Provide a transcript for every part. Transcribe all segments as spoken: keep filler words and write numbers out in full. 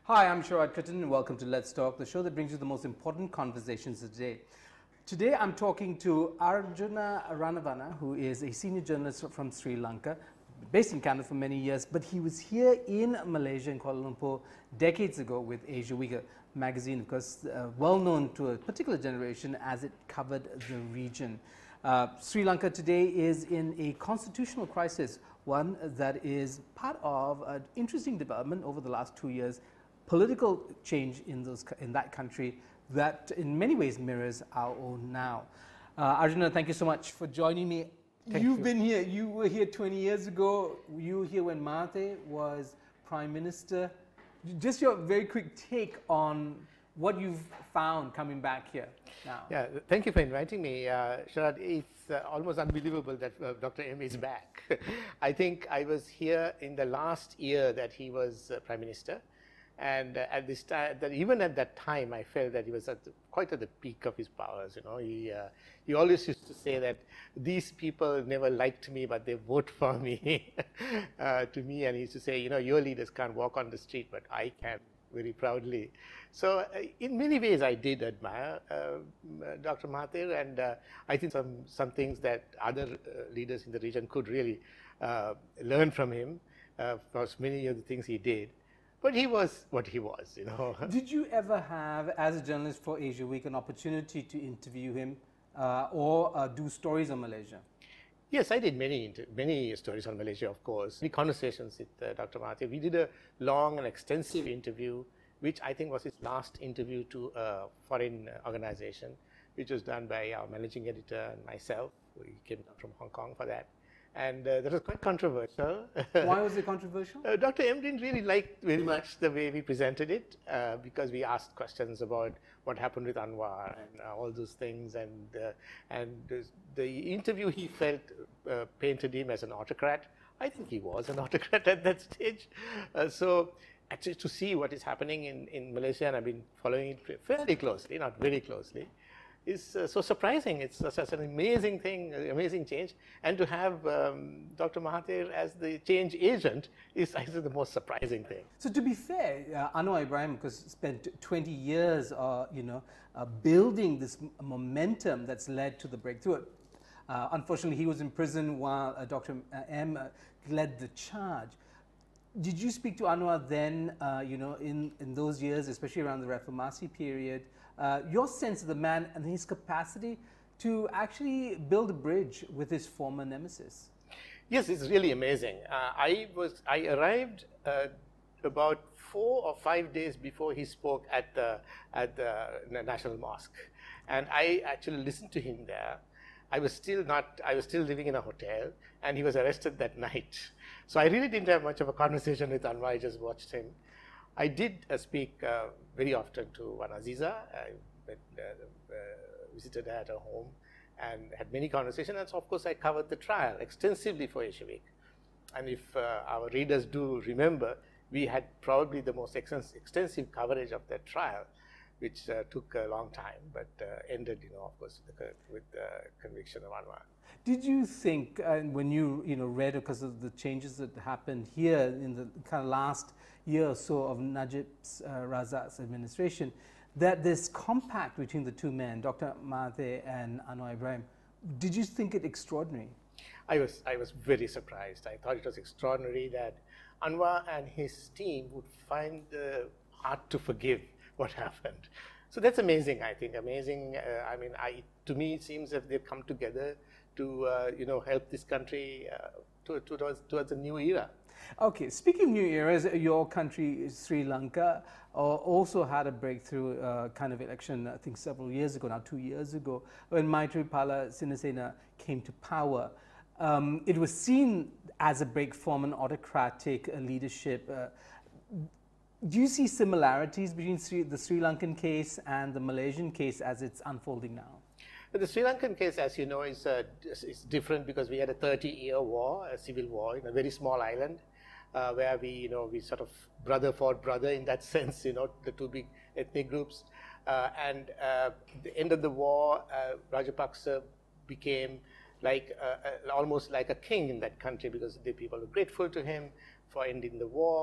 Hi, I'm Sharad Kuttan and welcome to Let's Talk, the show that brings you the most important conversations of the day. Today I'm talking to Arjuna Ranavana, who is a senior journalist from Sri Lanka, based in Canada for many years, but he was here in Malaysia, in Kuala Lumpur, decades ago with Asia Week, a magazine, of course, uh, well known to a particular generation as it covered the region. Uh, Sri Lanka today is in a constitutional crisis, one that is part of an interesting development over the last two years, political change in, those, in that country that in many ways mirrors our own now. Uh, Arjuna, thank you so much for joining me. Thank You've you. been here, you were here twenty years ago, you were here when Mahathir was Prime Minister. Just your very quick take on what you've found coming back here now. Yeah, thank you for inviting me. Uh, Sharad, it's uh, almost unbelievable that uh, Doctor M is back. I think I was here in the last year that he was uh, Prime Minister. And uh, at this time, that even at that time, I felt that he was at the, quite at the peak of his powers. You know, he uh, he always used to say that these people never liked me, but they vote for me. uh, to me, and he used to say, you know, your leaders can't walk on the street, but I can, very proudly. So, uh, in many ways, I did admire uh, Doctor Mahathir, and uh, I think some some things that other uh, leaders in the region could really uh, learn from him. Uh, for many of the things he did. But he was what he was, you know. Did you ever have, as a journalist for Asia Week, an opportunity to interview him uh, or uh, do stories on Malaysia? Yes, I did many many stories on Malaysia, of course. Many conversations with uh, Doctor Mahathir. We did a long and extensive interview, which I think was his last interview to a foreign organization, which was done by our managing editor and myself. We came down from Hong Kong for that. And uh, that was quite controversial. Why was it controversial? uh, Doctor M didn't really like very much the way we presented it uh, because we asked questions about what happened with Anwar and uh, all those things. And, uh, and the interview, he felt, uh, painted him as an autocrat. I think he was an autocrat at that stage. Uh, so actually to see what is happening in, in Malaysia, and I've been following it fairly closely, not very closely, is uh, so surprising. It's uh, such an amazing thing, uh, amazing change. And to have um, Doctor Mahathir as the change agent is, I think, the most surprising thing. So to be fair, uh, Anwar Ibrahim, because spent twenty years, uh, you know, uh, building this momentum that's led to the breakthrough. Uh, unfortunately, he was in prison while uh, Doctor M uh, led the charge. Did you speak to Anwar then, uh, you know, in, in those years, especially around the Reformasi period, uh, your sense of the man and his capacity to actually build a bridge with his former nemesis? Yes, it's really amazing. Uh, I was I arrived uh, about four or five days before he spoke at the at the National Mosque, and I actually listened to him there. I was still not, I was still living in a hotel, and he was arrested that night. So I really didn't have much of a conversation with Anwar, I just watched him. I did uh, speak uh, very often to Wan Aziza. I met, uh, uh, visited her at her home and had many conversations. And so, of course, I covered the trial extensively for Asia Week. And if uh, our readers do remember, we had probably the most extensive coverage of that trial, which uh, took a long time, but uh, ended, you know, of course, with the, with the conviction of Anwar. Did you think, uh, when you, you know, read, because of the changes that happened here in the kind of last year or so of Najib uh, Razak's administration, that this compact between the two men, Doctor Mahathir and Anwar Ibrahim, did you think it extraordinary? I was, I was very surprised. I thought it was extraordinary that Anwar and his team would find it uh, hard to forgive what happened. So that's amazing, I think, amazing. Uh, I mean, I, to me, it seems that they've come together to, uh, you know, help this country uh, to, to, towards, towards a new era. Okay, speaking of new eras, your country, Sri Lanka, uh, also had a breakthrough uh, kind of election, I think several years ago, now two years ago, when Maithripala Sirisena came to power. Um, it was seen as a break from an autocratic uh, leadership. Uh, Do you see similarities between Sri, the Sri Lankan case and the Malaysian case as it's unfolding now? The Sri Lankan case, as you know, is, uh, is different because we had a thirty-year war, a civil war in a very small island, uh, where we, you know, we sort of brother fought brother in that sense, you know, the two big ethnic groups. Uh, and uh, at the end of the war, uh, Rajapaksa became like uh, uh, almost like a king in that country because the people were grateful to him for ending the war.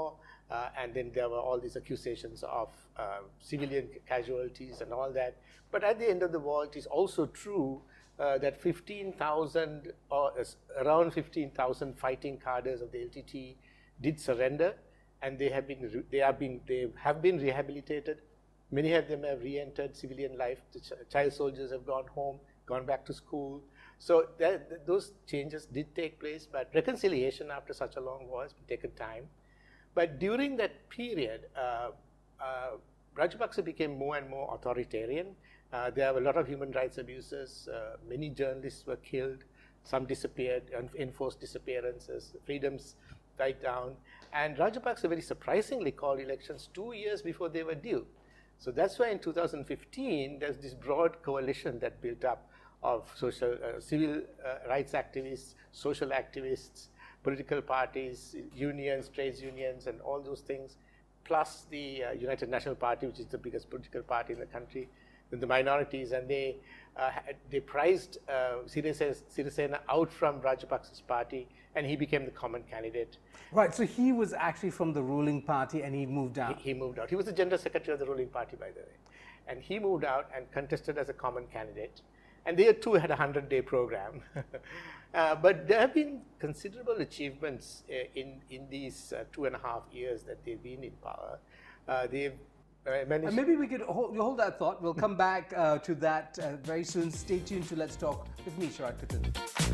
Uh, and then there were all these accusations of uh, civilian casualties and all that. But at the end of the war, it is also true uh, that fifteen thousand or uh, around fifteen thousand fighting cadres of the L T T did surrender, and they have been they have been they have been rehabilitated. Many of them have re-entered civilian life. The ch child soldiers have gone home, gone back to school. So that, th those changes did take place, but reconciliation after such a long war has taken time. But during that period, uh, uh, Rajapaksa became more and more authoritarian. Uh, there were a lot of human rights abuses. Uh, many journalists were killed. Some disappeared, enforced disappearances. Freedoms died down. And Rajapaksa very surprisingly called elections two years before they were due. So that's why in two thousand fifteen, there's this broad coalition that built up of social, uh, civil uh, rights activists, social activists, political parties, unions, trades unions, and all those things, plus the uh, United National Party, which is the biggest political party in the country, then the minorities, and they uh, had, they prized uh, Sirisena out from Rajapaksa's party, and he became the common candidate. Right, so he was actually from the ruling party, and he moved out. He, he moved out. He was the general secretary of the ruling party, by the way. And he moved out and contested as a common candidate. And they too had a hundred-day program. uh, but there have been considerable achievements uh, in, in these uh, two and a half years that they've been in power. Uh, they've uh, managed... And maybe we could hold, hold that thought. We'll come back uh, to that uh, very soon. Stay tuned to Let's Talk with me, Sharad Khatun.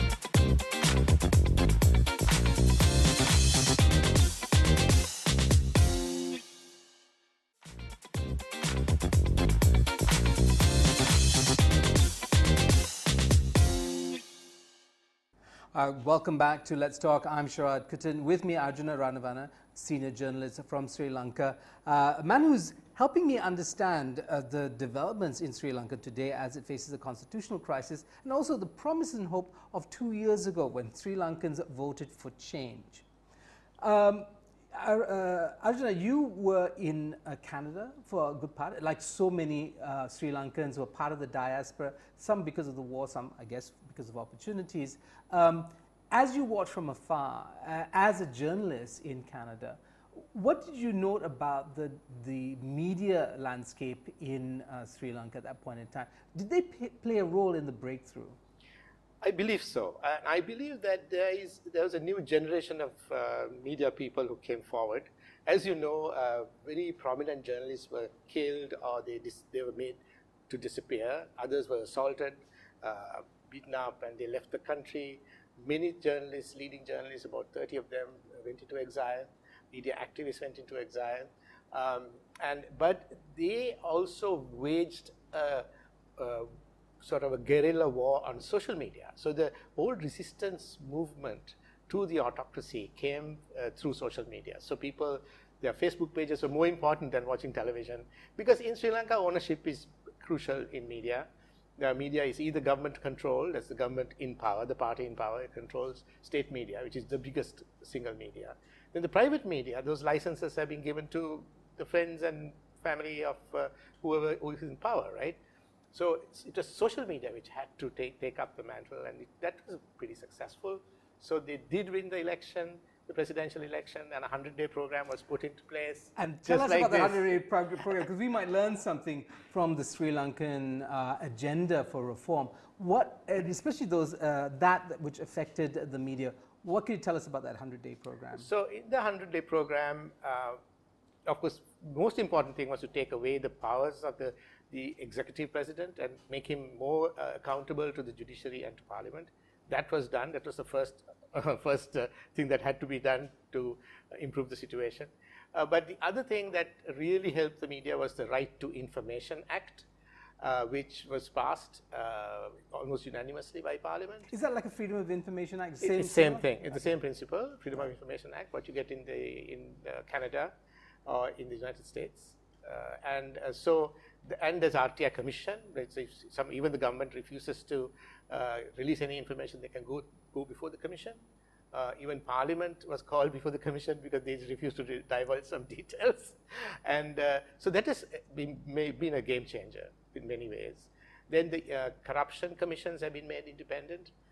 Uh, welcome back to Let's Talk. I'm Sharad Khatun. With me, Arjuna Ranavana, senior journalist from Sri Lanka, uh, a man who's helping me understand uh, the developments in Sri Lanka today as it faces a constitutional crisis, and also the promise and hope of two years ago when Sri Lankans voted for change. Um, uh, Arjuna, you were in uh, Canada for a good part, like so many uh, Sri Lankans who were part of the diaspora, some because of the war, some, I guess, because of opportunities. Um, as you watch from afar, uh, as a journalist in Canada, what did you note about the, the media landscape in uh, Sri Lanka at that point in time? Did they p play a role in the breakthrough? I believe so. And I believe that there is there was a new generation of uh, media people who came forward. As you know, uh, very prominent journalists were killed or they, dis they were made to disappear. Others were assaulted, uh, beaten up, and they left the country. Many journalists, leading journalists, about thirty of them, went into exile. Media activists went into exile. Um, and, but they also waged a, a sort of a guerrilla war on social media. So the whole resistance movement to the autocracy came uh, through social media. So people, their Facebook pages were more important than watching television, because in Sri Lanka, ownership is crucial in media. The media is either government controlled, that's the government in power, the party in power, it controls state media, which is the biggest single media. Then the private media, those licenses have been given to the friends and family of uh, whoever who is in power, right? So it was social media which had to take, take up the mantle, and it, that was pretty successful. So they did win the election, the presidential election, and a hundred-day program was put into place. And tell us like about the this. hundred-day program, because we might learn something from the Sri Lankan uh, agenda for reform. What, and especially those uh, that which affected the media. What can you tell us about that hundred-day program? So in the hundred-day program, uh, of course, most important thing was to take away the powers of the, the executive president and make him more uh, accountable to the judiciary and to parliament. That was done. That was the first, uh, first uh, thing that had to be done to uh, improve the situation. Uh, but the other thing that really helped the media was the Right to Information Act, uh, which was passed uh, almost unanimously by Parliament. Is that like a Freedom of Information Act? Same it's the same thing. It's the same principle, Freedom of Information Act, what you get in, the, in uh, Canada or in the United States. Uh, and uh, so, the, and there's R T I Commission. If some, even the government refuses to uh, release any information, they can go, go before the Commission. Uh, even Parliament was called before the Commission because they refused to divulge some details. And uh, so that has been, may, been a game changer in many ways. Then the uh, corruption commissions have been made independent.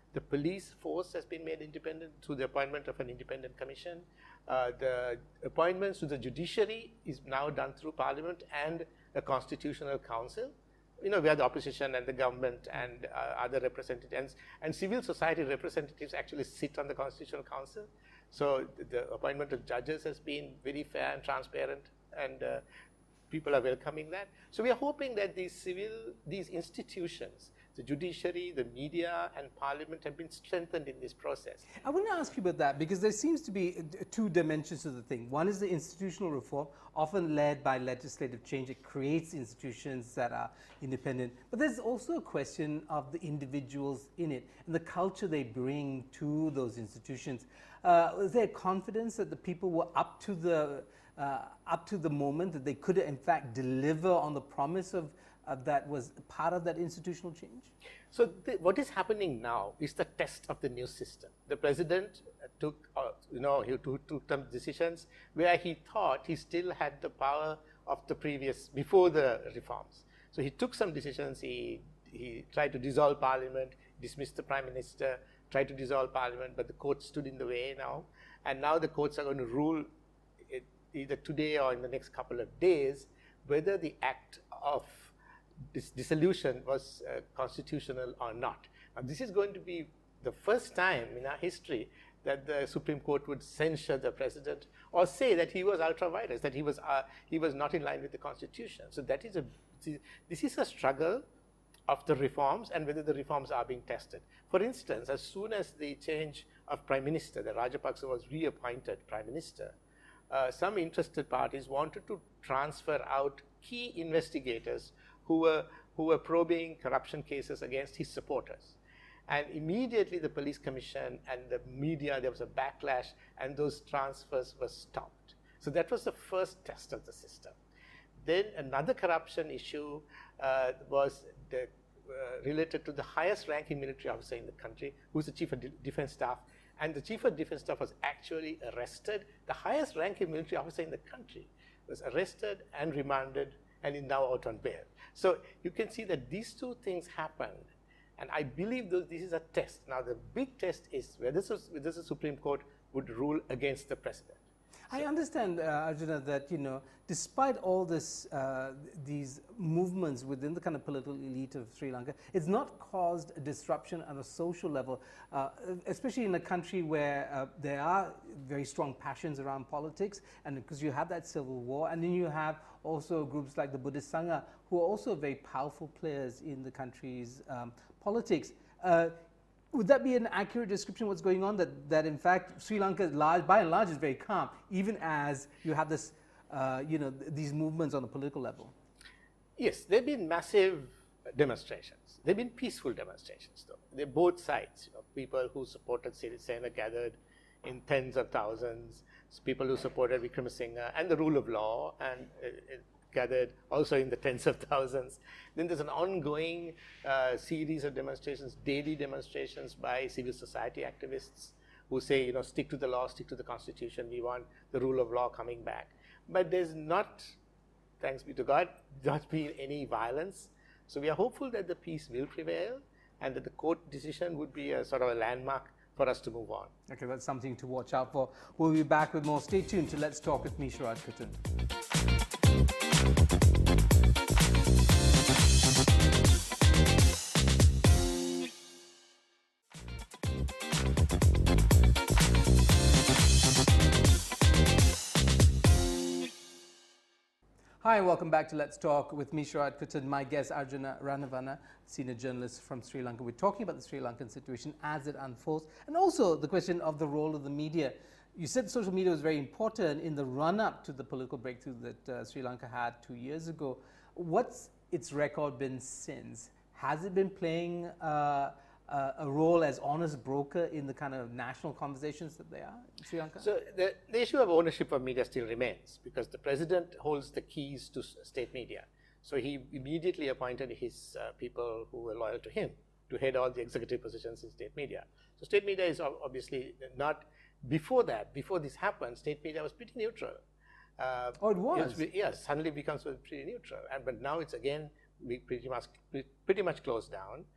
The police force has been made independent through the appointment of an independent commission. Uh, the appointments to the judiciary is now done through Parliament and a constitutional council, you know, where the opposition and the government and uh, other representatives and civil society representatives actually sit on the constitutional council. So the appointment of judges has been very fair and transparent, and uh, people are welcoming that. So we are hoping that these civil, these institutions, the judiciary, the media, and Parliament have been strengthened in this process. I want to ask you about that, because there seems to be two dimensions to the thing. One is the institutional reform, often led by legislative change. It creates institutions that are independent. But there's also a question of the individuals in it and the culture they bring to those institutions. Uh, is there confidence that the people were up to the uh, up to the moment, that they could in fact deliver on the promise of Uh, that was part of that institutional change? So the, what is happening now is the test of the new system. The president uh, took, uh, you know, he took, took some decisions where he thought he still had the power of the previous, before the reforms. So he took some decisions. He, he tried to dissolve Parliament, dismiss the Prime Minister, tried to dissolve Parliament, but the court stood in the way now. And now the courts are going to rule it, either today or in the next couple of days whether the act of this dissolution was uh, constitutional or not. Now, this is going to be the first time in our history that the Supreme Court would censure the president or say that he was ultra vires, that he was uh, he was not in line with the Constitution. So that is a this is a struggle of the reforms and whether the reforms are being tested. For instance, as soon as the change of Prime Minister, the Rajapaksa was reappointed Prime Minister, uh, some interested parties wanted to transfer out key investigators who were, who were probing corruption cases against his supporters. And immediately the police commission and the media, there was a backlash, and those transfers were stopped. So that was the first test of the system. Then another corruption issue uh, was the, uh, related to the highest ranking military officer in the country, who's the Chief of De Defense Staff. And the Chief of Defense Staff was actually arrested. The highest ranking military officer in the country was arrested and remanded and is now out on bail. So you can see that these two things happened, and I believe that this is a test. Now the big test is whether the Supreme Court would rule against the president. I understand, uh, Arjuna, that, you know, despite all this, uh, these movements within the kind of political elite of Sri Lanka, it's not caused a disruption on a social level, uh, especially in a country where uh, there are very strong passions around politics, and because you have that civil war, and then you have also groups like the Buddhist Sangha, who are also very powerful players in the country's um, politics. Uh, Would that be an accurate description of what's going on, that, that in fact Sri Lanka, large, by and large, is very calm, even as you have this, uh, you know, th these movements on the political level? Yes, there have been massive demonstrations. There have been peaceful demonstrations, though. They're both sides. You know, people who supported Sirisena gathered in tens of thousands, people who supported Wickremesinghe and the rule of law, and uh, it gathered also in the tens of thousands. Then there's an ongoing uh, series of demonstrations, daily demonstrations by civil society activists who say, you know, stick to the law, stick to the Constitution, we want the rule of law coming back. But there's not, thanks be to God, not been any violence. So we are hopeful that the peace will prevail and that the court decision would be a sort of a landmark for us to move on. Okay, that's something to watch out for. We'll be back with more. Stay tuned to Let's Talk with me, Sharad Kuttan. Hi, welcome back to Let's Talk with me, Sharad Kuttan. My guest, Arjuna Ranavana, senior journalist from Sri Lanka. We're talking about the Sri Lankan situation as it unfolds, and also the question of the role of the media. You said social media was very important in the run-up to the political breakthrough that uh, Sri Lanka had two years ago. What's its record been since? Has it been playing uh, uh, a role as honest broker in the kind of national conversations that they are in Sri Lanka? So the, the issue of ownership of media still remains, because the president holds the keys to state media. So he immediately appointed his uh, people who were loyal to him to head all the executive positions in state media. So state media is obviously not, before that, before this happened, state media was pretty neutral. Uh, oh, it was? Yes, yeah, suddenly becomes pretty neutral. And, but now it's again pretty much, pretty much closed down.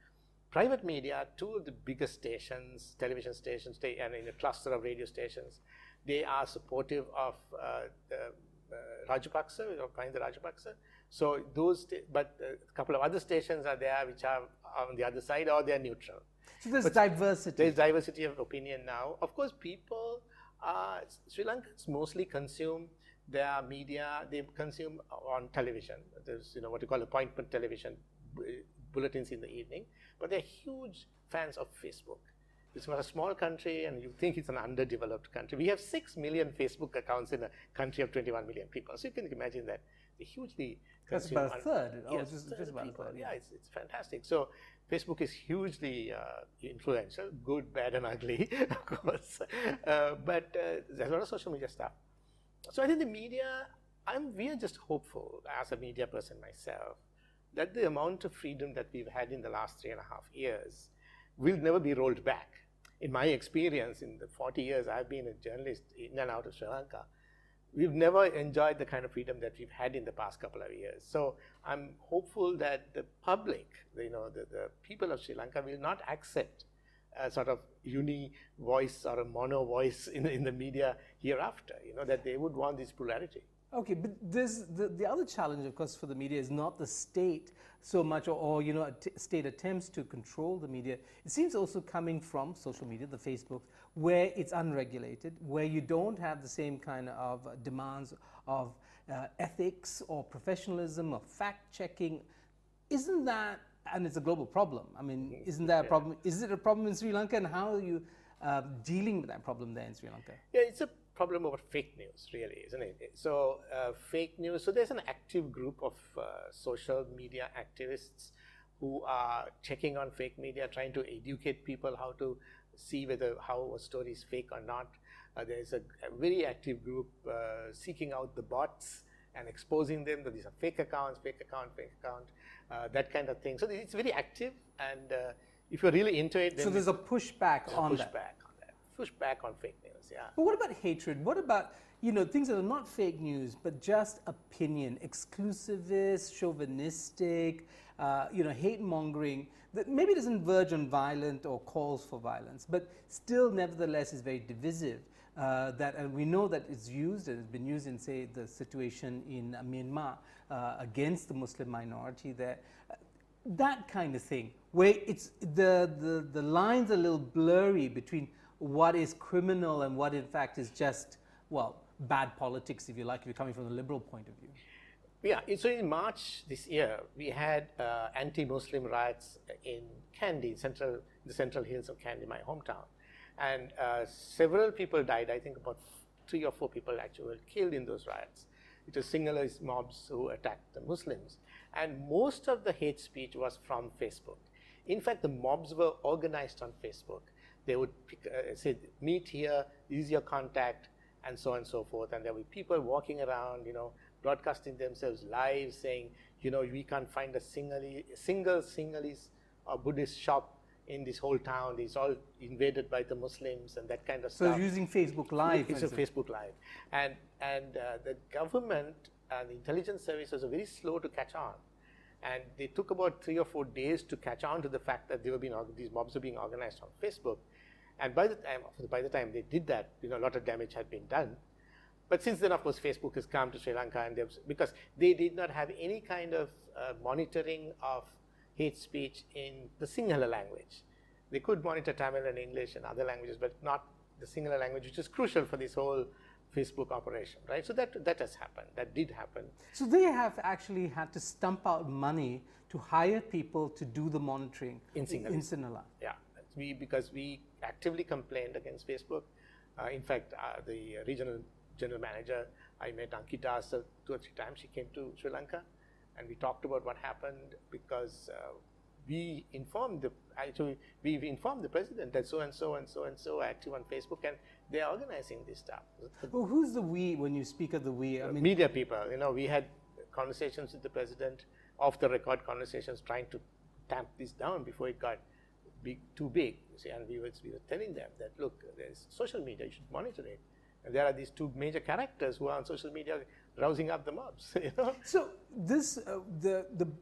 private media, two of the biggest stations, television stations, they, and in a cluster of radio stations, they are supportive of uh, the uh, Rajapaksa, or Mahinda Rajapaksa. So those, but a couple of other stations are there which are on the other side, or they are neutral. So there's but diversity. There's diversity of opinion now. Of course, people, uh, Sri Lankans mostly consume their media, they consume on television. There's, you know, what you call appointment television, bulletins in the evening, but they're huge fans of Facebook. It's not a small country, and you think it's an underdeveloped country. We have six million Facebook accounts in a country of twenty-one million people. So you can imagine that they hugely That's consume. about a third. Oh, Yes, just, third just about people. a third. Yeah, it's, it's fantastic. So Facebook is hugely uh, influential, good, bad, and ugly, of course. Uh, but uh, there's a lot of social media stuff. So I think the media, I'm, we are just hopeful, as a media person myself, that the amount of freedom that we've had in the last three and a half years will never be rolled back. In my experience, in the forty years I've been a journalist in and out of Sri Lanka, we've never enjoyed the kind of freedom that we've had in the past couple of years. So I'm hopeful that the public, you know, the, the people of Sri Lanka will not accept a sort of uni voice or a mono voice in, in the media hereafter, you know, that they would want this plurality. Okay, but there's the, the other challenge, of course, for the media is not the state so much, or, or you know, att state attempts to control the media. It seems also coming from social media, the Facebook, where it's unregulated, where you don't have the same kind of uh, demands of uh, ethics or professionalism or fact-checking. Isn't that, and it's a global problem, I mean, isn't that a problem? Is it a problem in Sri Lanka, and how are you uh, dealing with that problem there in Sri Lanka? Yeah, it's a problem over fake news, really, isn't it? So uh, fake news, so there's an active group of uh, social media activists who are checking on fake media, trying to educate people how to see whether how a story is fake or not. Uh, there's a, a very active group uh, seeking out the bots and exposing them that these are fake accounts, fake account, fake account, uh, that kind of thing. So it's very active, and uh, if you're really into it, then so there's a pushback there's on a that. pushback on that. Pushback on fake news, yeah. But what about hatred? What about, you know, things that are not fake news, but just opinion, exclusivist, chauvinistic, uh, you know, hate-mongering, that maybe doesn't verge on violent or calls for violence, but still nevertheless is very divisive. Uh, that, and we know that it's used, and it's been used in, say, the situation in uh, Myanmar uh, against the Muslim minority there. Uh, that kind of thing, where it's the, the, the lines are a little blurry between what is criminal and what in fact is just, well, bad politics, if you like, if you're coming from the liberal point of view. Yeah, so in March this year, we had uh, anti-Muslim riots in Kandy, central, the central hills of Kandy, my hometown. And uh, several people died. I think about three or four people actually were killed in those riots. It was Sinhalese mobs who attacked the Muslims. And most of the hate speech was from Facebook. In fact, the mobs were organized on Facebook. They would pick, uh, say, meet here, use your contact, and so on and so forth. And there were people walking around, you know, broadcasting themselves live, saying, you know, we can't find a Sinhalese, single Sinhalese or Buddhist shop in this whole town. It's all invaded by the Muslims and that kind of so stuff. So using Facebook Live. It's a Facebook Live. And, and uh, the government and the intelligence services are very slow to catch on. And they took about three or four days to catch on to the fact that they were being, these mobs were being organized on Facebook. And by the time, by the time they did that, you know, a lot of damage had been done. But since then, of course, Facebook has come to Sri Lanka, and because they did not have any kind of uh, monitoring of hate speech in the Sinhala language. They could monitor Tamil and English and other languages, but not the Sinhala language, which is crucial for this whole Facebook operation, right? So that, that has happened. That did happen. So they have actually had to stump out money to hire people to do the monitoring in Sinhala. In Sinhala. Yeah, we, because we actively complained against Facebook. Uh, in fact, uh, the regional general manager, I met Ankita Asa two or three times. She came to Sri Lanka, and we talked about what happened, because uh, we informed the actually we informed the president that so and so and so and so are active on Facebook, and they are organizing this stuff. Well, who's the we when you speak of the we? I mean, media people. You know, we had conversations with the president, off the record conversations, trying to tamp this down before it got big, too big. You see, and we were we were telling them that, look, there's social media, you should monitor it. And there are these two major characters who are on social media rousing up the mobs. You know? So this, uh, the, the,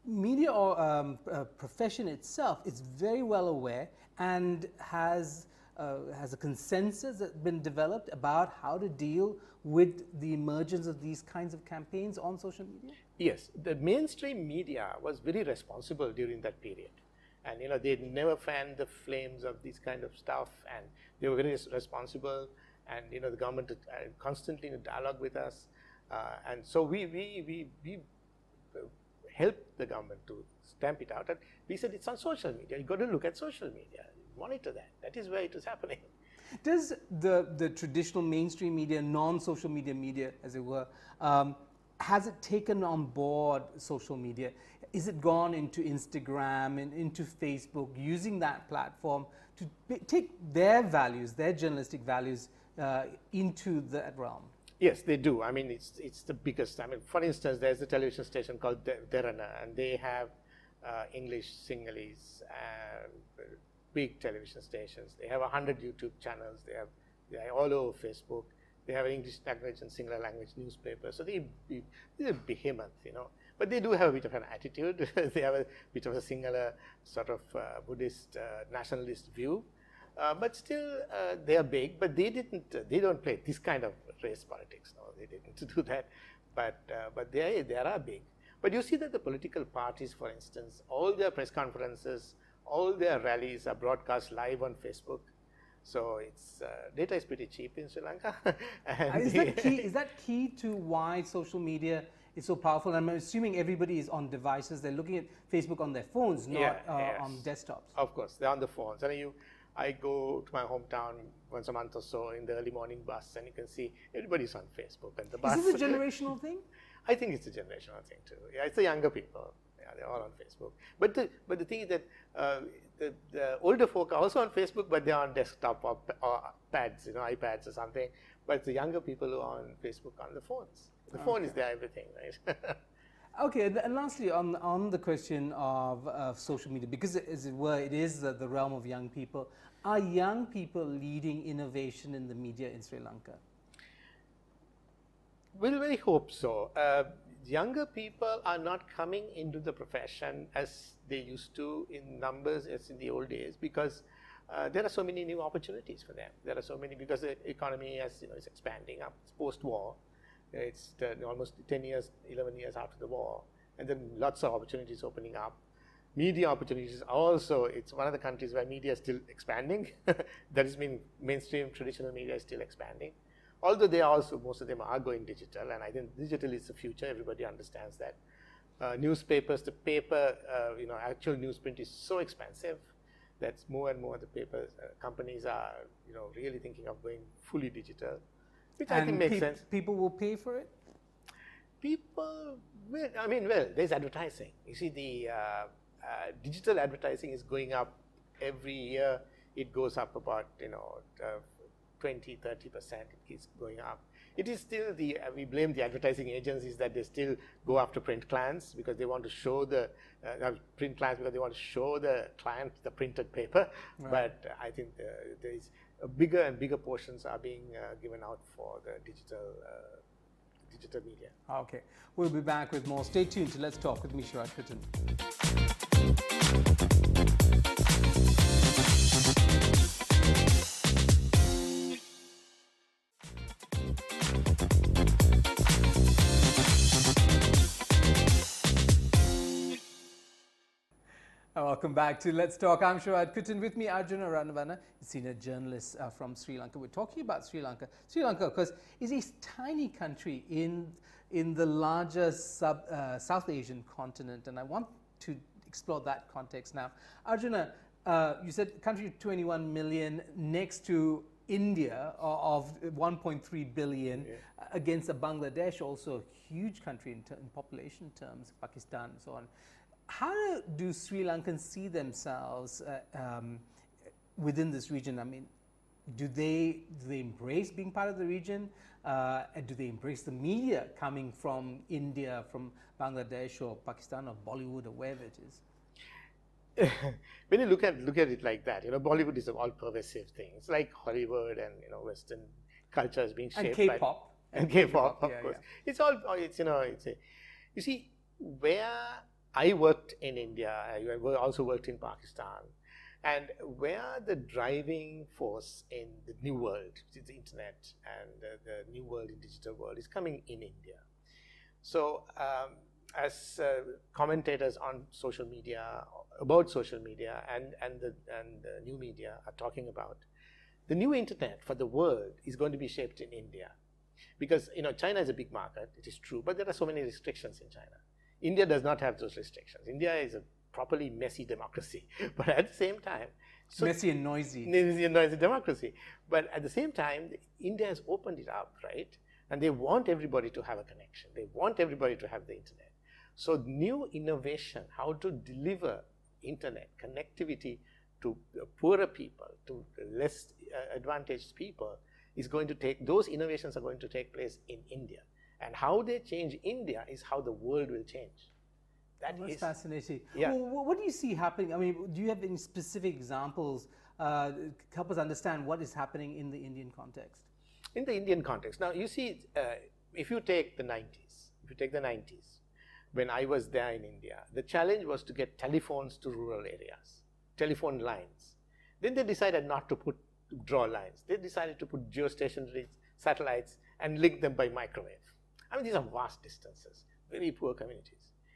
media or um, uh, profession itself is very well aware and has uh, has a consensus that's been developed about how to deal with the emergence of these kinds of campaigns on social media? Yes, the mainstream media was very responsible during that period. And, you know, they never fanned the flames of this kind of stuff, and they were very responsible. And, you know, the government is constantly in dialogue with us. Uh, and so we, we, we, we helped the government to stamp it out. And we said, it's on social media. You've got to look at social media. Monitor that. That is where it is happening. Does the, the traditional mainstream media, non-social media media, as it were, um, has it taken on board social media? Is it gone into Instagram and into Facebook, using that platform to take their values, their journalistic values, uh, into that realm? Yes, they do. I mean, it's it's the biggest. I mean, for instance, there's a television station called Derana, and they have uh, English Sinhalese and big television stations. They have a hundred YouTube channels. They have they are all over Facebook. They have an English language and Sinhala language newspaper. So they they're a behemoth, you know. But they do have a bit of an attitude. They have a bit of a Sinhala sort of uh, Buddhist uh, nationalist view. Uh, but still, uh, they are big. But they didn't. Uh, they don't play this kind of race politics. No, they didn't do that. But uh, but they they are big. But you see that the political parties, for instance, all their press conferences, all their rallies are broadcast live on Facebook. So it's uh, data is pretty cheap in Sri Lanka. And is that key? Is that key to why social media is so powerful? I'm assuming everybody is on devices. They're looking at Facebook on their phones, not yeah, uh, yes. on desktops. Of course, they're on the phones. And you, I go to my hometown once a month or so in the early morning bus, and you can see everybody's on Facebook. And the bus. Is this a generational thing? I think it's a generational thing too. Yeah, it's the younger people. Yeah, they're all on Facebook. But the but the thing is that uh, the, the older folk are also on Facebook, but they're on desktop or, or pads, you know, iPads or something. But it's the younger people who are on Facebook on the phones. The okay. phone is their everything, right? Okay, and lastly, on on the question of uh, social media, because as it were, it is the, the realm of young people. Are young people leading innovation in the media in Sri Lanka? Well, we hope so. Uh, younger people are not coming into the profession as they used to in numbers as in the old days, because uh, there are so many new opportunities for them. There are so many, because the economy has, you know, is expanding up. It's post-war. It's uh, almost ten years, eleven years after the war, and then lots of opportunities opening up. Media opportunities also. It's one of the countries where media is still expanding. That is, mean mainstream traditional media is still expanding. Although they are also, most of them are going digital, and I think digital is the future. Everybody understands that. Uh, newspapers, the paper, uh, you know, actual newsprint is so expensive that more and more the paper uh, companies are, you know, really thinking of going fully digital, which and I think makes pe sense. People will pay for it? People, well, I mean, well, there's advertising. You see, the uh, uh, digital advertising is going up every year. It goes up about, you know, uh, twenty, thirty percent, it keeps going up. It is still the, uh, we blame the advertising agencies that they still go after print clients because they want to show the, uh, print clients because they want to show the client the printed paper. Right. But uh, I think the, there is a bigger and bigger portions are being uh, given out for the digital, uh, digital media. Okay, we'll be back with more. Stay tuned to Let's Talk with me, Sharad Kuttan. Welcome back to Let's Talk. I'm Sharad Kuttan. With me, Arjuna Ranavana, senior journalist uh, from Sri Lanka. We're talking about Sri Lanka. Sri Lanka, of course, is a tiny country in, in the larger sub, uh, South Asian continent, and I want to explore that context now. Arjuna, uh, you said country of twenty-one million next to India of one point three billion, yeah. against a Bangladesh, also a huge country in, in population terms, Pakistan and so on. How do Sri Lankans see themselves uh, um, within this region? I mean, do they, do they embrace being part of the region? Uh, and do they embrace the media coming from India, from Bangladesh or Pakistan or Bollywood or wherever it is? When you look at look at it like that, you know, Bollywood is an all-pervasive thing. It's like Hollywood and, you know, Western culture is being shaped and K-pop. by and K-pop, of yeah, course. Yeah. It's all, it's, you know, it's a, you see, where I worked in India, I also worked in Pakistan, and where the driving force in the new world, which is the internet and uh, the new world in digital world, is coming in India. So um, as uh, commentators on social media, about social media and, and, the, and the new media are talking about, the new internet for the world is going to be shaped in India. Because, you know, China is a big market, it is true, but there are so many restrictions in China. India does not have those restrictions. India is a properly messy democracy, but at the same time... So messy and noisy. Messy and noisy democracy. But at the same time, India has opened it up, right? And they want everybody to have a connection. They want everybody to have the internet. So new innovation, how to deliver internet connectivity to poorer people, to less uh, advantaged people, is going to take, those innovations are going to take place in India. And how they change India is how the world will change. That oh, that's is fascinating. Yeah. Well, what do you see happening? I mean, do you have any specific examples uh, help us understand what is happening in the Indian context? In the Indian context. Now, you see, uh, if you take the nineties, if you take the nineties, when I was there in India, the challenge was to get telephones to rural areas, telephone lines. Then they decided not to put draw lines. They decided to put geostationary satellites and link them by microwave. I mean, these are vast distances, very poor communities.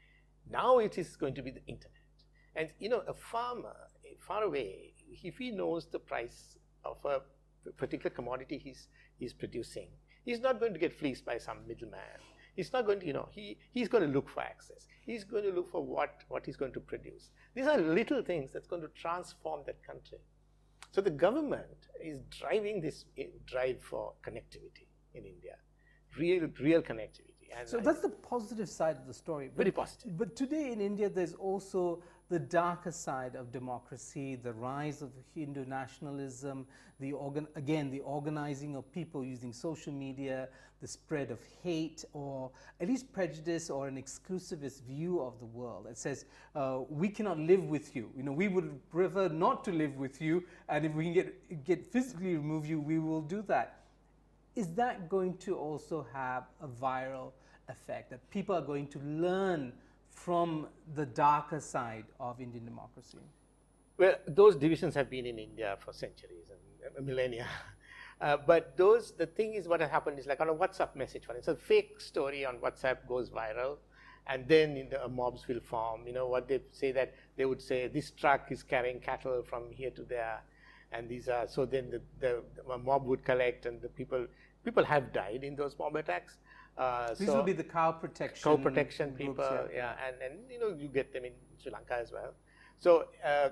Now it is going to be the internet. And, you know, a farmer far away, if he knows the price of a particular commodity he's, he's producing, he's not going to get fleeced by some middleman. He's not going to, you know, he, he's going to look for access. He's going to look for what, what he's going to produce. These are little things that's going to transform that country. So the government is driving this drive for connectivity in India, real, real connectivity. And so I, that's the positive side of the story. Very but, positive. But today in India, there's also the darker side of democracy, the rise of Hindu nationalism, the organ again, the organizing of people using social media, the spread of hate or at least prejudice or an exclusivist view of the world that says, uh, we cannot live with you. You know, we would prefer not to live with you, and if we can get, get physically remove you, we will do that. Is that going to also have a viral effect, that people are going to learn from the darker side of Indian democracy? Well, those divisions have been in India for centuries and millennia. Uh, but those, the thing is, what has happened is like on a WhatsApp message, for instance, a fake story on WhatsApp goes viral, and then in the, uh, mobs will form. You know, what they say that they would say, this truck is carrying cattle from here to there, and these are, so then the, the, the mob would collect, and the people, people have died in those mob attacks. Uh, These so will be the cow protection cow protection people, groups, yeah. yeah, and, and you know, you get them in Sri Lanka as well. So, uh,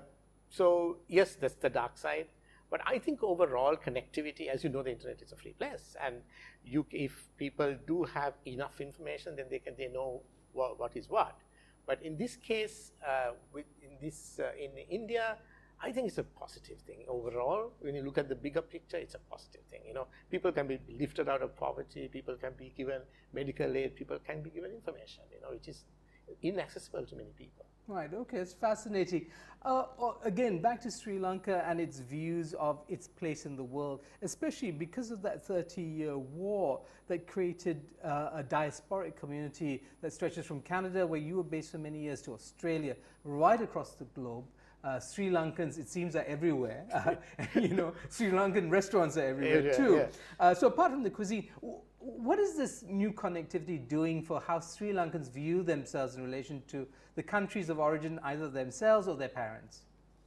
so yes, that's the dark side. But I think overall connectivity, as you know, the internet is a free place, and you, if people do have enough information, then they can they know what, what is what. But in this case, uh, with in this uh, in India, I think it's a positive thing overall. When you look at the bigger picture, it's a positive thing. You know, people can be lifted out of poverty. People can be given medical aid. People can be given information. You know, which is inaccessible to many people. Right. Okay. It's fascinating. Uh, again, back to Sri Lanka and its views of its place in the world, especially because of that thirty-year war that created uh, a diasporic community that stretches from Canada, where you were based for many years, to Australia, right across the globe. Uh, Sri Lankans, it seems, are everywhere. Uh, you know, Sri Lankan restaurants are everywhere yeah, too. Yeah. Uh, so apart from the cuisine, what is this new connectivity doing for how Sri Lankans view themselves in relation to the countries of origin, either themselves or their parents?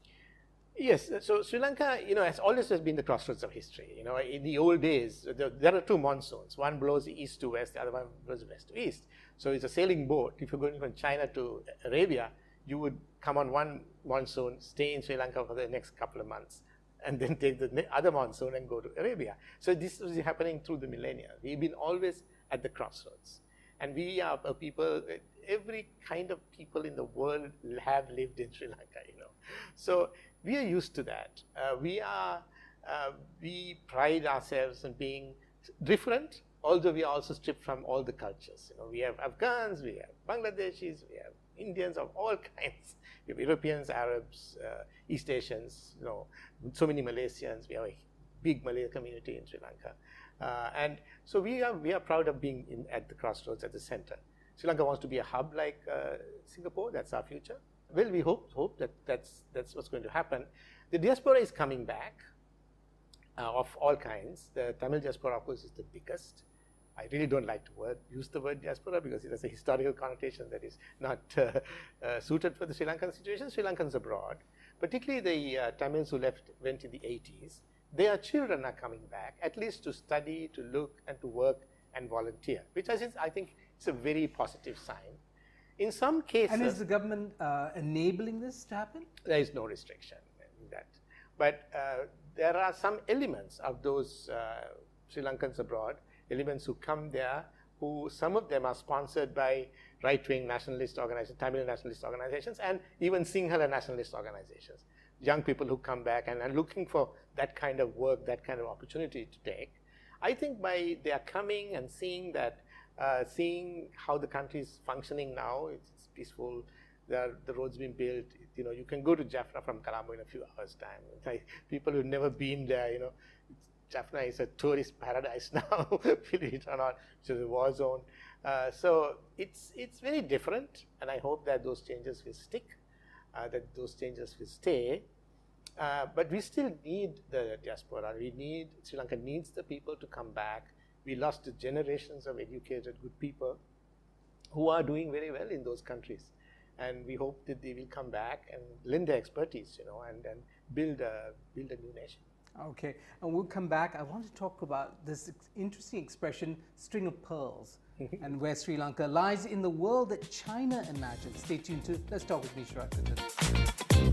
Yes, so Sri Lanka, you know, has always has been the crossroads of history. You know, in the old days, the, there are two monsoons. One blows east to west, the other one blows west to east. So it's a sailing boat. If you're going from China to Arabia, you would come on one monsoon, stay in Sri Lanka for the next couple of months, and then take the other monsoon and go to Arabia. So this was happening through the millennia. We've been always at the crossroads. And we are a people, every kind of people in the world have lived in Sri Lanka, you know. So we are used to that. Uh, we are, uh, we pride ourselves in being different, although we are also stripped from all the cultures. You know, we have Afghans, we have Bangladeshis, we have Indians of all kinds. We have Europeans, Arabs, uh, East Asians, you know, so many Malaysians. We have a big Malay community in Sri Lanka. Uh, and so we are, we are proud of being in, at the crossroads, at the center. Sri Lanka wants to be a hub like uh, Singapore. That's our future. Well, we hope hope that that's that's what's going to happen. The diaspora is coming back uh, of all kinds. The Tamil diaspora, of course, is the biggest. I really don't like to word, use the word diaspora because it has a historical connotation that is not uh, uh, suited for the Sri Lankan situation. Sri Lankans abroad, particularly the uh, Tamils who left went in the eighties, their children are coming back, at least to study, to look, and to work and volunteer, which I think, I think is a very positive sign. In some cases... And is the government uh, enabling this to happen? There is no restriction in that. But uh, there are some elements of those uh, Sri Lankans abroad, elements who come there, who some of them are sponsored by right-wing nationalist organizations, Tamil nationalist organizations, and even Sinhala nationalist organizations. Young people who come back and are looking for that kind of work, that kind of opportunity to take. I think by their coming and seeing that, uh, seeing how the country is functioning now, it's, it's peaceful, the, the roads being built, you know, you can go to Jaffna from Colombo in a few hours' time. Like, people who've never been there, you know, Jaffna is a tourist paradise now, believe it or not, which is a war zone. Uh, so it's, it's very different, and I hope that those changes will stick, uh, that those changes will stay. Uh, but we still need the diaspora. We need, Sri Lanka needs the people to come back. We lost generations of educated, good people who are doing very well in those countries. And we hope that they will come back and lend their expertise, you know, and, and build, a, build a new nation. Okay, and we'll come back. I want to talk about this interesting expression, string of pearls, and where Sri Lanka lies in the world that China imagined. Stay tuned to Let's Talk with Mishra Kuttan.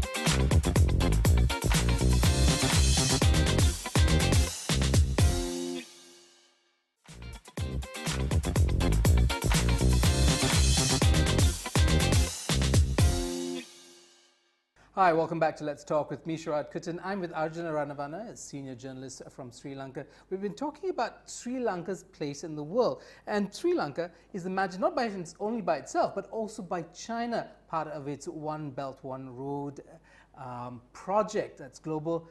Hi, welcome back to Let's Talk with me, Sharad Kuttan. I'm with Arjuna Ranavana, a senior journalist from Sri Lanka. We've been talking about Sri Lanka's place in the world. And Sri Lanka is imagined not by only by itself, but also by China, part of its One Belt, One Road um, project that's global.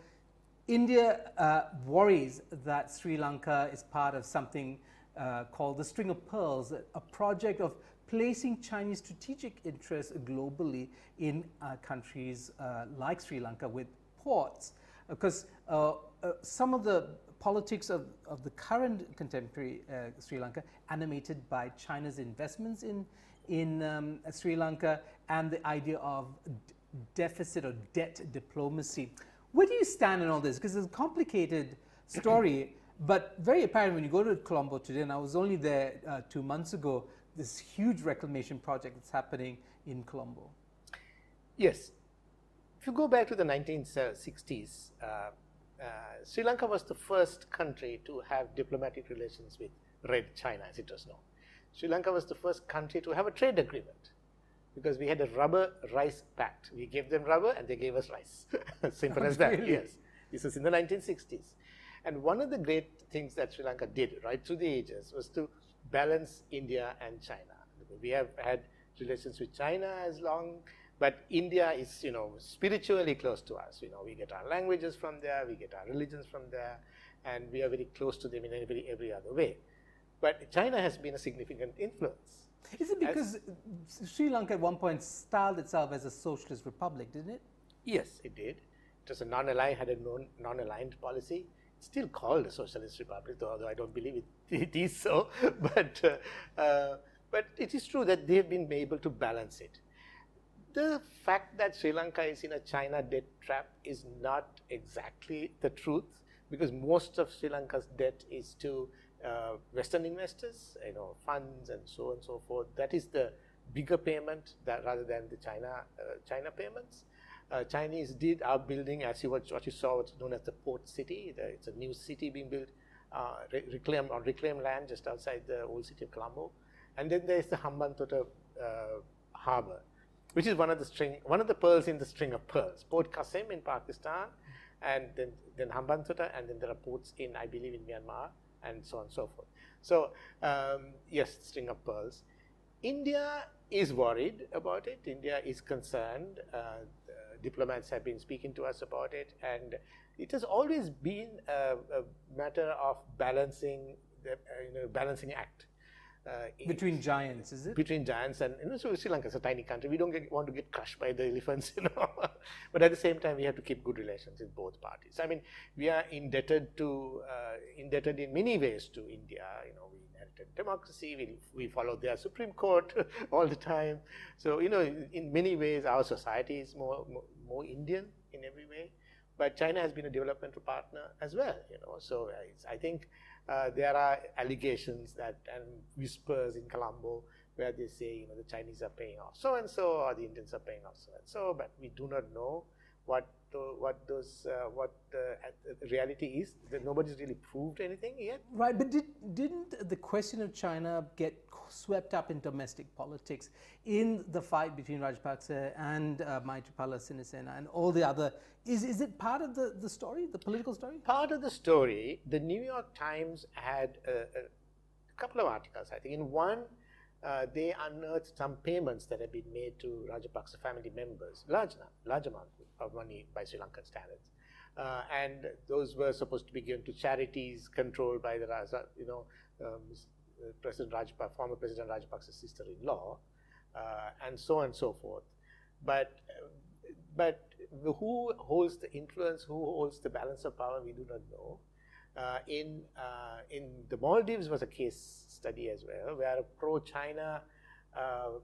India uh, worries that Sri Lanka is part of something uh, called the String of Pearls, a project of placing Chinese strategic interests globally in uh, countries uh, like Sri Lanka with ports. Because uh, uh, some of the politics of, of the current contemporary uh, Sri Lanka animated by China's investments in, in um, Sri Lanka and the idea of d deficit or debt diplomacy. Where do you stand in all this? Because it's a complicated story, but very apparent when you go to Colombo today, and I was only there uh, two months ago, this huge reclamation project that's happening in Colombo. Yes. If you go back to the nineteen sixties, uh, uh, Sri Lanka was the first country to have diplomatic relations with Red China, as it was known. Sri Lanka was the first country to have a trade agreement because we had a rubber rice pact. We gave them rubber and they gave us rice. Simple as that. Really? Yes. This was in the nineteen sixties. And one of the great things that Sri Lanka did right through the ages was to balance India and China. We have had relations with China as long, but India is, you know, spiritually close to us. You know, we get our languages from there, we get our religions from there, and we are very close to them in every, every other way. But China has been a significant influence. Is it because as, Sri Lanka at one point styled itself as a socialist republic, didn't it? Yes, it did. It was a non-aligned, had a non-aligned policy. Still called a socialist republic, although I don't believe it, it is so. But, uh, uh, but it is true that they have been able to balance it. The fact that Sri Lanka is in a China debt trap is not exactly the truth, because most of Sri Lanka's debt is to uh, Western investors, you know, funds and so on and so forth. That is the bigger payment that, rather than the China, uh, China payments. Uh, Chinese did are building, as you what, what you saw, what's known as the port city. The, it's a new city being built, uh, re reclaimed on reclaimed land just outside the old city of Colombo, and then there is the Hambantota uh, harbor, which is one of the string, one of the pearls in the string of pearls. Port Qasim in Pakistan, and then then Hambantota, and then there are ports in, I believe, in Myanmar, and so on and so forth. So um, yes, string of pearls. India is worried about it. India is concerned. Uh, diplomats have been speaking to us about it, and it has always been a, a matter of balancing the uh, you know, balancing act. Uh, between giants, is it? Between giants, and you know, so Sri Lanka is a tiny country. We don't get, want to get crushed by the elephants, you know. But at the same time, we have to keep good relations with both parties. I mean, we are indebted to uh, indebted in many ways to India. You know, we inherited democracy. We we follow their Supreme Court all the time. So you know, in, in many ways, our society is more, more more Indian in every way. But China has been a developmental partner as well. You know, so it's, I think. Uh, there are allegations that and whispers in Colombo where they say, you know, the Chinese are paying off so and so, or the Indians are paying off so and so, but we do not know what the, what those uh, what the uh, reality is. That nobody's really proved anything yet. Right, but did, didn't the question of China get swept up in domestic politics in the fight between Rajapaksa and uh, Maithripala Sirisena and all the other? Is is it part of the, the story, the political story? Part of the story. The New York Times had a, a couple of articles, I think. In one, uh, they unearthed some payments that had been made to Rajapaksa family members, large, large amount of money by Sri Lankan standards. Uh, and those were supposed to be given to charities controlled by the Raja, you know, um, President Rajapaksa, former President Rajapaksa's sister-in-law, uh, and so on and so forth. But, uh, but who holds the influence, who holds the balance of power, we do not know. Uh, in, uh, in the Maldives was a case study as well, where a pro-China uh,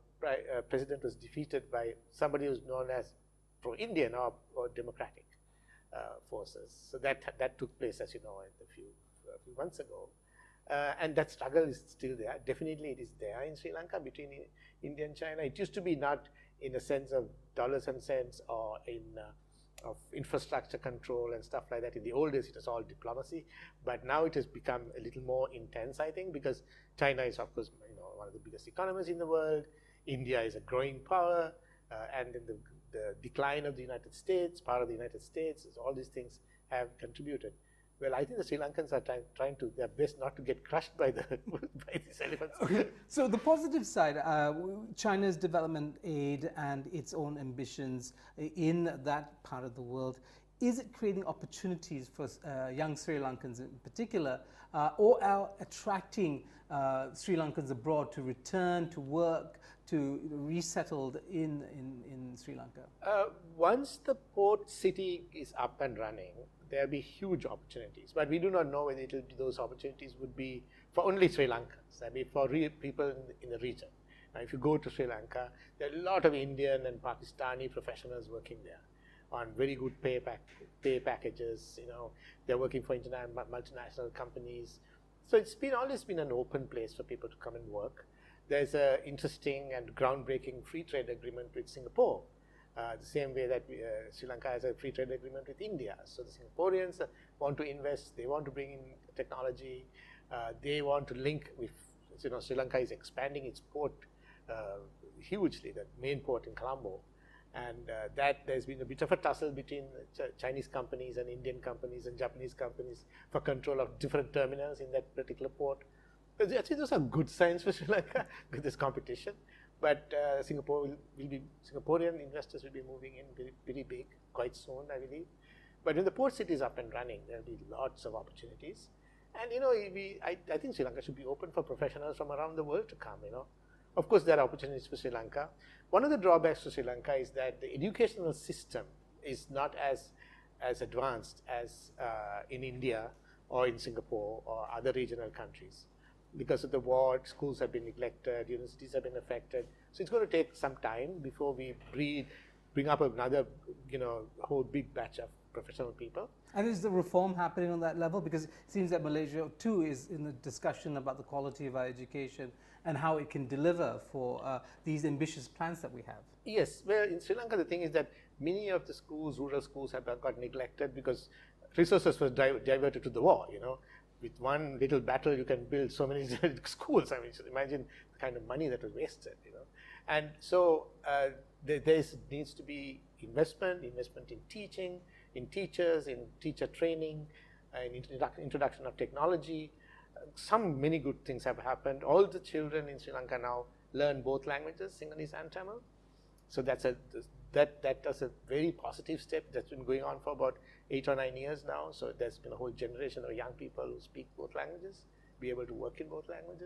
uh, president was defeated by somebody who's known as pro-Indian or, or democratic uh, forces. So that, that took place, as you know, a few, a few months ago. Uh, and that struggle is still there. Definitely it is there in Sri Lanka between India and China. It used to be not in a sense of dollars and cents or in uh, of infrastructure control and stuff like that. In the old days, it was all diplomacy. But now it has become a little more intense, I think, because China is, of course, you know, one of the biggest economies in the world. India is a growing power. Uh, and then the, the decline of the United States, part of the United States, all these things have contributed. Well, I think the Sri Lankans are trying, trying to their best not to get crushed by the by these elephants. Okay. So the positive side, uh, China's development aid and its own ambitions in that part of the world, is it creating opportunities for uh, young Sri Lankans in particular, uh, or are attracting uh, Sri Lankans abroad to return, to work, to resettled in, in, in Sri Lanka? Uh, once the port city is up and running, there will be huge opportunities, but we do not know whether it'll be, those opportunities would be for only Sri Lankans, I mean for real people in the, in the region. Now, if you go to Sri Lanka, there are a lot of Indian and Pakistani professionals working there on very good pay, pack, pay packages. You know, they're working for international multinational companies. So it's been always been an open place for people to come and work. There's an interesting and groundbreaking free trade agreement with Singapore. Uh, the same way that we, uh, Sri Lanka has a free trade agreement with India. So the Singaporeans uh, want to invest, they want to bring in technology, uh, they want to link with, you know, Sri Lanka is expanding its port uh, hugely, the main port in Colombo. And uh, that there's been a bit of a tussle between ch Chinese companies and Indian companies and Japanese companies for control of different terminals in that particular port. Actually, those are good signs for Sri Lanka because there's competition. But uh, Singapore will, will be, Singaporean investors will be moving in very, very big quite soon, I believe. But when the port city is up and running, there will be lots of opportunities. And, you know, we, I, I think Sri Lanka should be open for professionals from around the world to come, you know. Of course, there are opportunities for Sri Lanka. One of the drawbacks to Sri Lanka is that the educational system is not as, as advanced as uh, in India or in Singapore or other regional countries. Because of the war, schools have been neglected, universities have been affected. So it's going to take some time before we breed, bring up another, you know, whole big batch of professional people. And is the reform happening on that level? Because it seems that Malaysia too is in the discussion about the quality of our education and how it can deliver for uh, these ambitious plans that we have. Yes, well, in Sri Lanka, the thing is that many of the schools, rural schools, have got neglected because resources were di diverted to the war, you know. With one little battle, you can build so many schools. I mean, so imagine the kind of money that was wasted, you know. And so uh, there needs to be investment, investment in teaching, in teachers, in teacher training, uh, in introduction of technology. Uh, some many good things have happened. All the children in Sri Lanka now learn both languages, Sinhalese and Tamil. So that's a that that is a very positive step that's been going on for about eight or nine years now. So there's been a whole generation of young people who speak both languages, be able to work in both languages.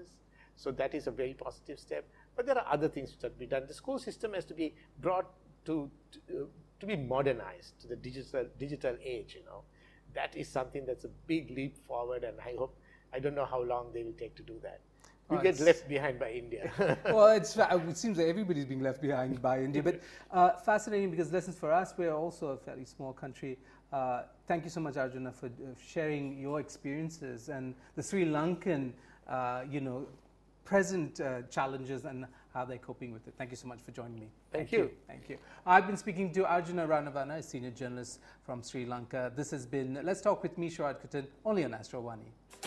So that is a very positive step. But there are other things which have to be done. The school system has to be brought to, to, uh, to be modernized to the digital, digital age, you know. That is something that's a big leap forward, and I hope, I don't know how long they will take to do that. We oh, get left behind by India. Well, it's, it seems like everybody's being left behind by India, but uh, fascinating, because lessons for us, we're also a fairly small country. Uh, thank you so much, Arjuna, for uh, sharing your experiences and the Sri Lankan, uh, you know, present uh, challenges and how they're coping with it. Thank you so much for joining me. Thank, Thank you. you. Thank you. I've been speaking to Arjuna Ranavana, a senior journalist from Sri Lanka. This has been Let's Talk with me, Sharad Kuttan, only on Astro Vani.